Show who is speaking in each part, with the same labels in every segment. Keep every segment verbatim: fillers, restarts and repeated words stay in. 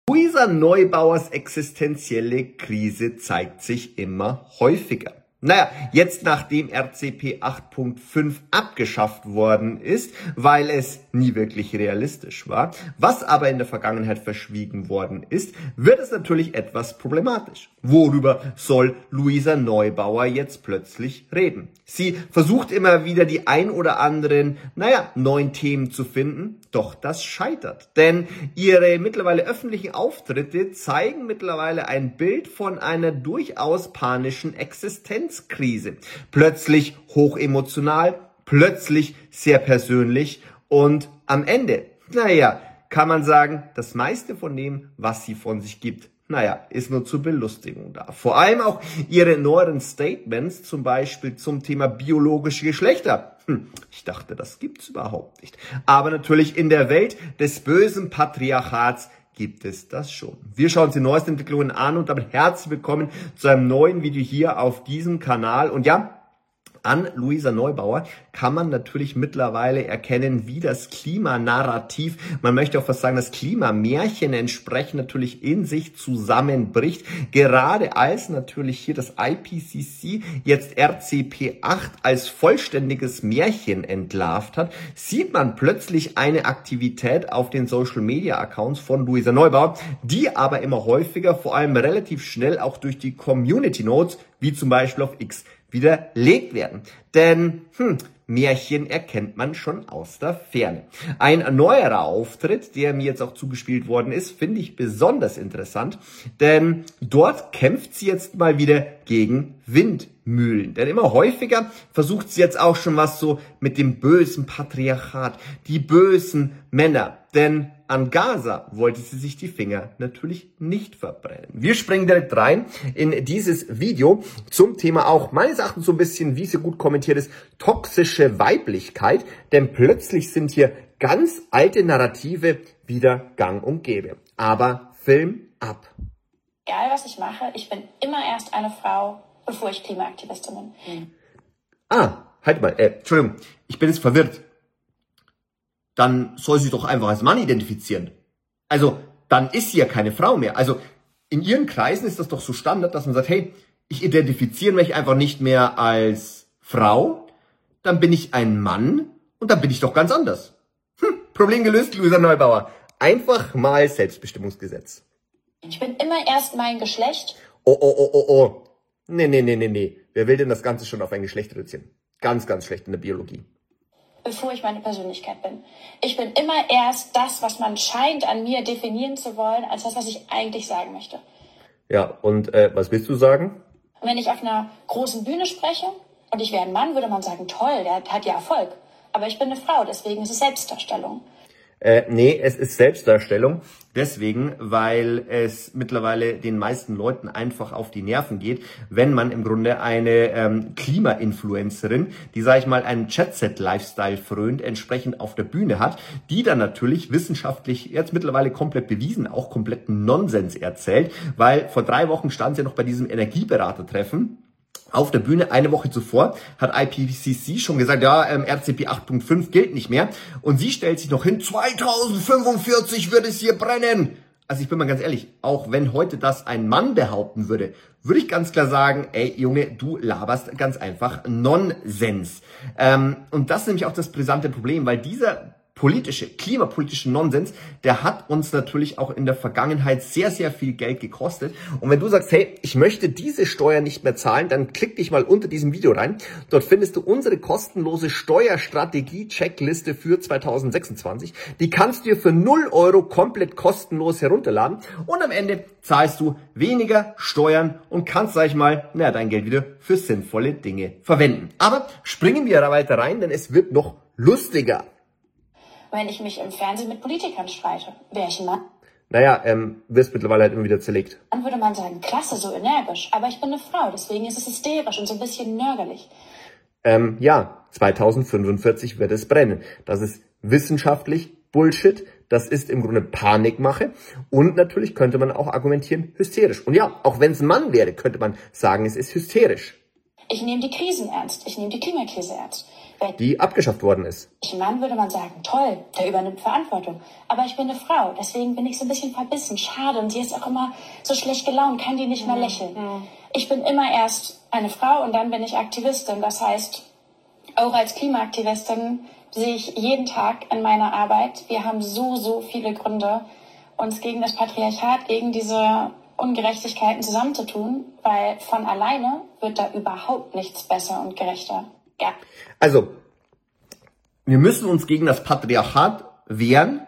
Speaker 1: Luisa Neubauers existenzielle Krise zeigt sich immer häufiger. Naja, jetzt nachdem R C P acht Punkt fünf abgeschafft worden ist, weil es nie wirklich realistisch war, was aber in der Vergangenheit verschwiegen worden ist, wird es natürlich etwas problematisch. Worüber soll Luisa Neubauer jetzt plötzlich reden? Sie versucht immer wieder die ein oder anderen, naja, neuen Themen zu finden, doch das scheitert. Denn ihre mittlerweile öffentlichen Auftritte zeigen mittlerweile ein Bild von einer durchaus panischen Existenzkrise. Plötzlich hochemotional, plötzlich sehr persönlich und am Ende, naja, kann man sagen, das meiste von dem, was sie von sich gibt, naja, ist nur zur Belustigung da. Vor allem auch ihre neueren Statements, zum Beispiel zum Thema biologische Geschlechter. Hm, ich dachte, das gibt's überhaupt nicht. Aber natürlich in der Welt des bösen Patriarchats gibt es das schon. Wir schauen uns die neuesten Entwicklungen an und damit herzlich willkommen zu einem neuen Video hier auf diesem Kanal. Und ja, an Luisa Neubauer kann man natürlich mittlerweile erkennen, wie das Klimanarrativ, man möchte auch fast sagen, das Klimamärchen entsprechend natürlich in sich zusammenbricht. Gerade als natürlich hier das I P C C jetzt R C P acht als vollständiges Märchen entlarvt hat, sieht man plötzlich eine Aktivität auf den Social Media Accounts von Luisa Neubauer, die aber immer häufiger, vor allem relativ schnell auch durch die Community Notes, wie zum Beispiel auf X, widerlegt werden. Denn hm, Märchen erkennt man schon aus der Ferne. Ein neuerer Auftritt, der mir jetzt auch zugespielt worden ist, finde ich besonders interessant, denn dort kämpft sie jetzt mal wieder gegen Windmühlen. Denn immer häufiger versucht sie jetzt auch schon was so mit dem bösen Patriarchat, die bösen Männer. Denn an Gaza wollte sie sich die Finger natürlich nicht verbrennen. Wir springen direkt rein in dieses Video zum Thema auch meines Erachtens so ein bisschen, wie sie gut kommentiert ist, toxische Weiblichkeit. Denn plötzlich sind hier ganz alte Narrative wieder gang und gäbe. Aber Film ab.
Speaker 2: Egal was ich mache, ich bin immer erst eine Frau, bevor ich Klimaaktivistin bin. Mhm.
Speaker 1: Ah, halt mal, äh, Entschuldigung, ich bin jetzt verwirrt. Dann soll sie doch einfach als Mann identifizieren. Also, dann ist sie ja keine Frau mehr. Also, in ihren Kreisen ist das doch so Standard, dass man sagt, hey, ich identifiziere mich einfach nicht mehr als Frau, dann bin ich ein Mann und dann bin ich doch ganz anders. Hm, Problem gelöst, Luisa Neubauer. Einfach mal Selbstbestimmungsgesetz.
Speaker 2: Ich bin immer erst mein Geschlecht.
Speaker 1: Oh, oh, oh, oh, oh. Nee, nee, nee, nee, nee. Wer will denn das Ganze schon auf ein Geschlecht reduzieren? Ganz, ganz schlecht in der Biologie.
Speaker 2: Bevor ich meine Persönlichkeit bin. Ich bin immer erst das, was man scheint an mir definieren zu wollen, als das, was ich eigentlich sagen möchte.
Speaker 1: Ja, und äh, was willst du sagen?
Speaker 2: Und wenn ich auf einer großen Bühne spreche und ich wäre ein Mann, würde man sagen, toll, der hat ja Erfolg. Aber ich bin eine Frau, deswegen ist es Selbstdarstellung.
Speaker 1: Äh, nee, es ist Selbstdarstellung. Deswegen, weil es mittlerweile den meisten Leuten einfach auf die Nerven geht, wenn man im Grunde eine ähm, Klima-Influencerin, die, sag ich mal, einen Jet-Set-Lifestyle frönt, entsprechend auf der Bühne hat, die dann natürlich wissenschaftlich jetzt mittlerweile komplett bewiesen, auch kompletten Nonsens erzählt, weil vor drei Wochen stand sie noch bei diesem Energieberatertreffen. Auf der Bühne eine Woche zuvor hat I P C C schon gesagt, ja, ähm, R C P acht Punkt fünf gilt nicht mehr. Und sie stellt sich noch hin, zweitausendfünfundvierzig wird es hier brennen. Also ich bin mal ganz ehrlich, auch wenn heute das ein Mann behaupten würde, würde ich ganz klar sagen, ey Junge, du laberst ganz einfach Nonsens. Ähm, und das ist nämlich auch das brisante Problem, weil dieser politische, klimapolitische Nonsens, der hat uns natürlich auch in der Vergangenheit sehr, sehr viel Geld gekostet. Und wenn du sagst, hey, ich möchte diese Steuer nicht mehr zahlen, dann klick dich mal unter diesem Video rein. Dort findest du unsere kostenlose Steuerstrategie-Checkliste für zweitausendsechsundzwanzig. Die kannst du dir für null Euro komplett kostenlos herunterladen. Und am Ende zahlst du weniger Steuern und kannst, sag ich mal, naja, dein Geld wieder für sinnvolle Dinge verwenden. Aber springen wir da weiter rein, denn es wird noch lustiger.
Speaker 2: Wenn ich mich im Fernsehen mit Politikern streite, wäre ich ein Mann.
Speaker 1: Naja, ähm, wirst mittlerweile halt immer wieder zerlegt.
Speaker 2: Dann würde man sagen, klasse, so energisch. Aber ich bin eine Frau, deswegen ist es hysterisch und so ein bisschen nörgelig.
Speaker 1: Ähm, ja, zweitausendfünfundvierzig wird es brennen. Das ist wissenschaftlich Bullshit. Das ist im Grunde Panikmache. Und natürlich könnte man auch argumentieren, hysterisch. Und ja, auch wenn es ein Mann wäre, könnte man sagen, es ist hysterisch.
Speaker 2: Ich nehme die Krisen ernst. Ich nehme die Klimakrise ernst.
Speaker 1: die abgeschafft worden ist.
Speaker 2: Ein Mann würde man sagen, toll, der übernimmt Verantwortung. Aber ich bin eine Frau, deswegen bin ich so ein bisschen verbissen. Schade, und sie ist auch immer so schlecht gelaunt, kann die nicht mal lächeln. Ich bin immer erst eine Frau und dann bin ich Aktivistin. Das heißt, auch als Klimaaktivistin sehe ich jeden Tag in meiner Arbeit, wir haben so, so viele Gründe, uns gegen das Patriarchat, gegen diese Ungerechtigkeiten zusammenzutun, weil von alleine wird da überhaupt nichts besser und gerechter. Ja.
Speaker 1: Also, wir müssen uns gegen das Patriarchat wehren,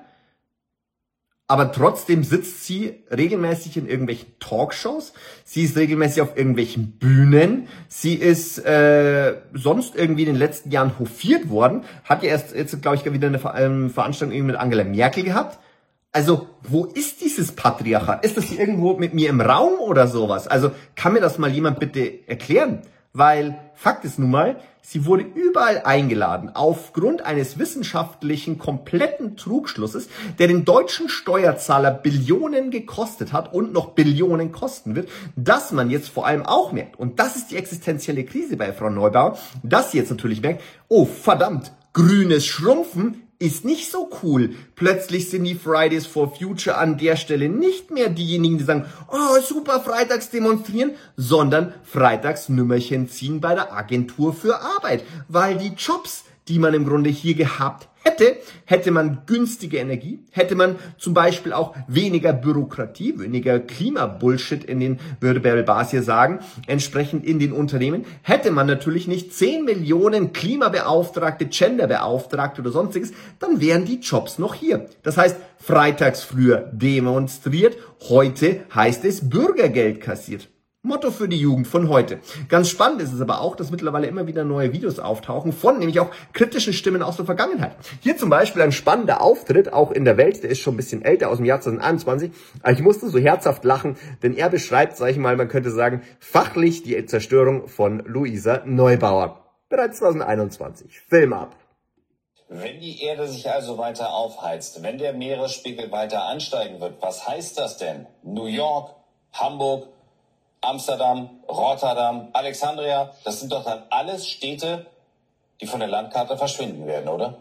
Speaker 1: aber trotzdem sitzt sie regelmäßig in irgendwelchen Talkshows, sie ist regelmäßig auf irgendwelchen Bühnen, sie ist äh, sonst irgendwie in den letzten Jahren hofiert worden, hat ja erst, jetzt glaube ich, wieder eine Ver ähm, Veranstaltung irgendwie mit Angela Merkel gehabt. Also, wo ist dieses Patriarchat? Ist das hier irgendwo mit mir im Raum oder sowas? Also, kann mir das mal jemand bitte erklären? Weil, Fakt ist nun mal, sie wurde überall eingeladen, aufgrund eines wissenschaftlichen, kompletten Trugschlusses, der den deutschen Steuerzahler Billionen gekostet hat und noch Billionen kosten wird, dass man jetzt vor allem auch merkt, und das ist die existenzielle Krise bei Frau Neubauer, dass sie jetzt natürlich merkt, oh verdammt, grünes Schrumpfen ist nicht so cool. Plötzlich sind die Fridays for Future an der Stelle nicht mehr diejenigen, die sagen, oh super, freitags demonstrieren, sondern freitags Nümmerchen ziehen bei der Agentur für Arbeit. Weil die Jobs, die man im Grunde hier gehabt hätte, hätte man günstige Energie, hätte man zum Beispiel auch weniger Bürokratie, weniger Klimabullshit in den, würde Bärbel Baas hier sagen, entsprechend in den Unternehmen, hätte man natürlich nicht zehn Millionen Klimabeauftragte, Genderbeauftragte oder sonstiges, dann wären die Jobs noch hier. Das heißt, freitags früher demonstriert, heute heißt es Bürgergeld kassiert. Motto für die Jugend von heute. Ganz spannend ist es aber auch, dass mittlerweile immer wieder neue Videos auftauchen von nämlich auch kritischen Stimmen aus der Vergangenheit. Hier zum Beispiel ein spannender Auftritt, auch in der Welt, der ist schon ein bisschen älter, aus dem Jahr zwanzig einundzwanzig. Aber ich musste so herzhaft lachen, denn er beschreibt, sag ich mal, man könnte sagen, fachlich die Zerstörung von Luisa Neubauer. Bereits zwanzig einundzwanzig. Film ab.
Speaker 3: Wenn die Erde sich also weiter aufheizt, wenn der Meeresspiegel weiter ansteigen wird, was heißt das denn? New York, Hamburg, Amsterdam, Rotterdam, Alexandria, das sind doch dann alles Städte, die von der Landkarte verschwinden werden, oder?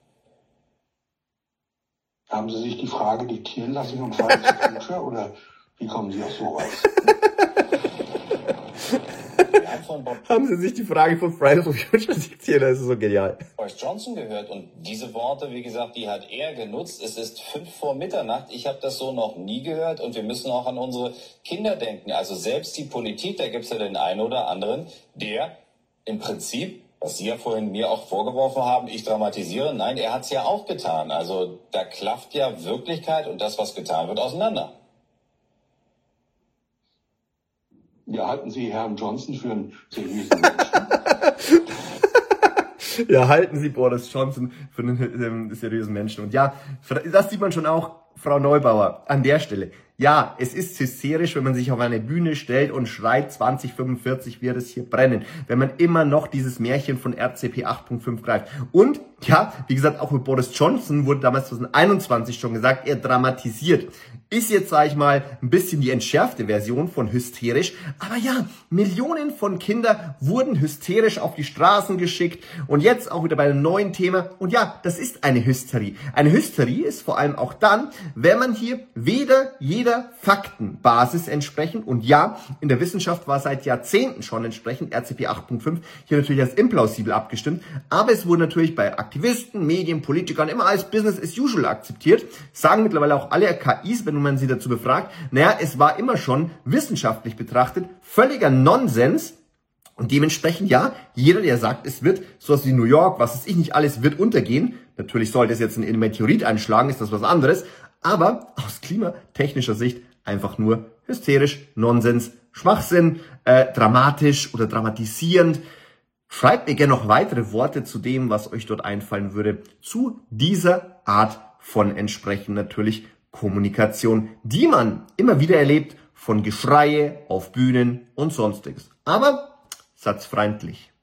Speaker 4: Haben Sie sich die Frage diktieren lassen und Fridays for Future oder wie kommen Sie auf sowas?
Speaker 1: Haben Sie sich die Frage von Fridays for Future diktiert? Das ist so genial.
Speaker 3: Boris Johnson gehört und diese Worte, wie gesagt, die hat er genutzt. Es ist fünf vor Mitternacht. Ich habe das so noch nie gehört und wir müssen auch an unsere Kinder denken. Also selbst die Politik, da gibt es ja den einen oder anderen, der im Prinzip, was Sie ja vorhin mir auch vorgeworfen haben, ich dramatisiere, nein, er hat es ja auch getan. Also da klafft ja Wirklichkeit und das, was getan wird, auseinander.
Speaker 4: Ja, halten Sie Herrn Johnson für einen seriösen Menschen?
Speaker 1: Ja, halten Sie Boris Johnson für einen ähm, seriösen Menschen. Und ja, das sieht man schon auch, Frau Neubauer, an der Stelle. Ja, es ist hysterisch, wenn man sich auf eine Bühne stellt und schreit, zwanzig fünfundvierzig wird es hier brennen. Wenn man immer noch dieses Märchen von R C P acht Punkt fünf greift. Und, ja, wie gesagt, auch mit Boris Johnson wurde damals zwanzig einundzwanzig schon gesagt, er dramatisiert. Ist jetzt, sage ich mal, ein bisschen die entschärfte Version von hysterisch. Aber ja, Millionen von Kindern wurden hysterisch auf die Straßen geschickt. Und jetzt auch wieder bei einem neuen Thema. Und ja, das ist eine Hysterie. Eine Hysterie ist vor allem auch dann, wenn man hier weder jeder Faktenbasis entsprechend, und ja, in der Wissenschaft war seit Jahrzehnten schon entsprechend R C P acht Punkt fünf hier natürlich als implausibel abgestimmt, aber es wurde natürlich bei Aktivisten, Medien, Politikern immer als Business as usual akzeptiert, sagen mittlerweile auch alle K Is, wenn man sie dazu befragt, naja, es war immer schon wissenschaftlich betrachtet völliger Nonsens. Und dementsprechend, ja, jeder, der sagt, es wird sowas wie New York, was weiß ich nicht alles, wird untergehen. Natürlich sollte es jetzt ein Meteorit einschlagen, ist das was anderes. Aber aus klimatechnischer Sicht einfach nur hysterisch, Nonsens, Schwachsinn, äh, dramatisch oder dramatisierend. Schreibt mir gerne noch weitere Worte zu dem, was euch dort einfallen würde, zu dieser Art von entsprechend natürlich Kommunikation, die man immer wieder erlebt, von Geschreie auf Bühnen und sonstiges. Aber satzfreundlich.